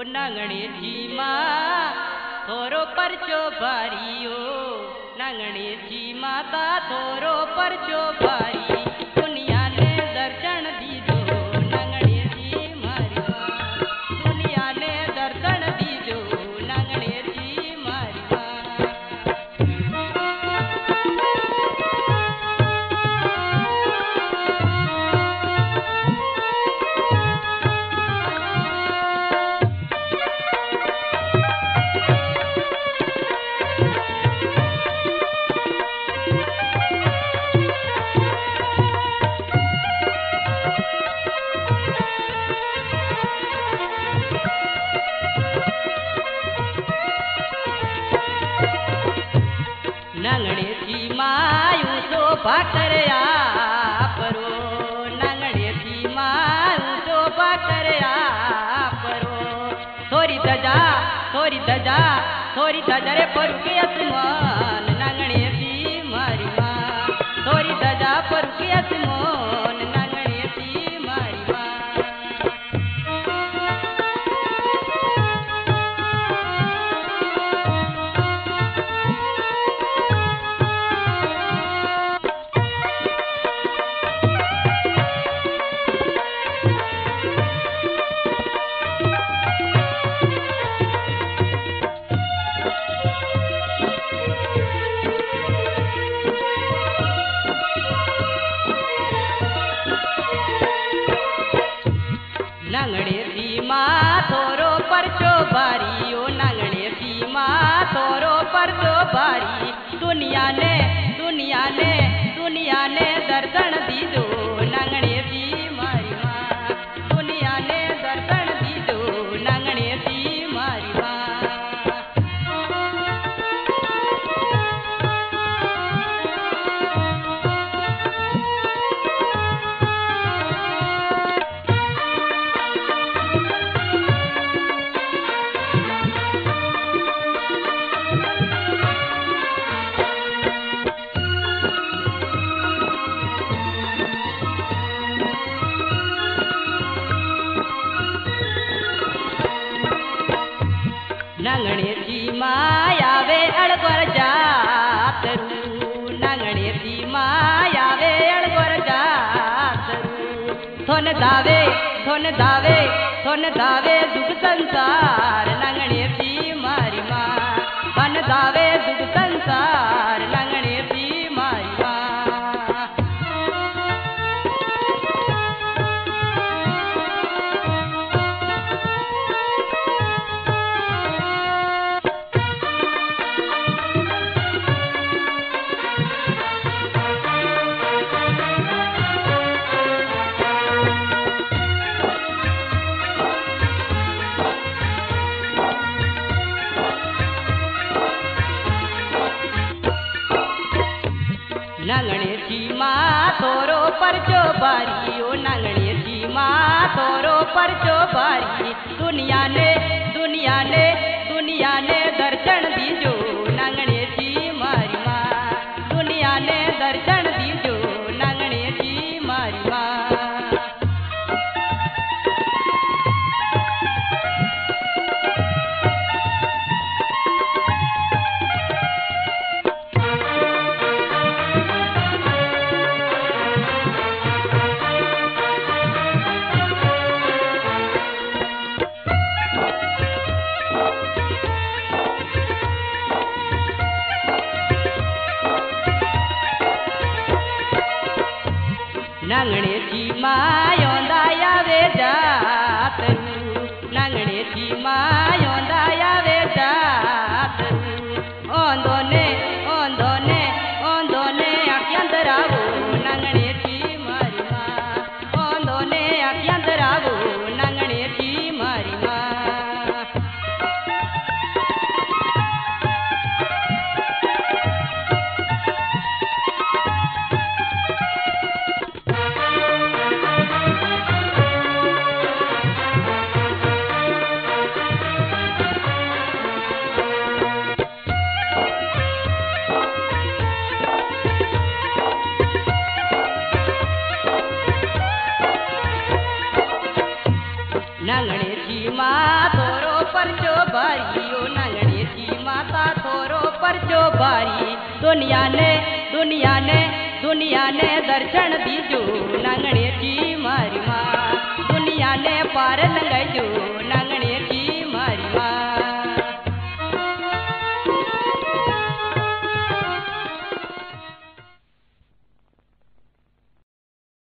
नांगणेची मा थोरो परचो भारियो नांगणेची माता थोरो परचो भारी दुनिया ने दर्शन दीजो नांगणेची मारी मां दुनिया ने दर्शन दीजो नांगणेची मारी नांगणेची मायू शोभा करया परो नांगणेची मायू शोभा करया परो थोरी धजा रे परुके असमान नांगणेची मारी मां थोरी धजा परुके असमान नांगणेची मारी मां नांगणेची मां थोरो परचो भारी ओ नांगणेची मां थोरो परचो भारी दुनिया ने दर्शन दीजो नांगणेची मारी मां दुनिया ने दर्शन दीजो नांगणेची मारी मां नांगणेची मायावे अळगोर जातरू नांगणेची मायावे अळगोर जातरू थोन धावे दुख संसार नांगणेची मारी मां थोन धावे दुख संसार नांगणेची मारी मां नांगणेची मां थोरो परचो भारी ओ नांगणेची मां थोरो परचो भारी दुनिया ने दर्शन दीजो नांगणेची मारी मां दुनिया ने दर्शन दीजो नांगणेची मारी मां नांगणेची मां योंदा यावे जातरू नांगणेची मां योंदा यावे जातरू ओंदोने आख्यांतरावो नांगणेची मारी मां ओंदोने आख्यांतरावो नांगणेची मारी मां दुनिया ने दर्शन दीजो नांगणे ची मारी माँ दुनिया ने पार लंगाई जो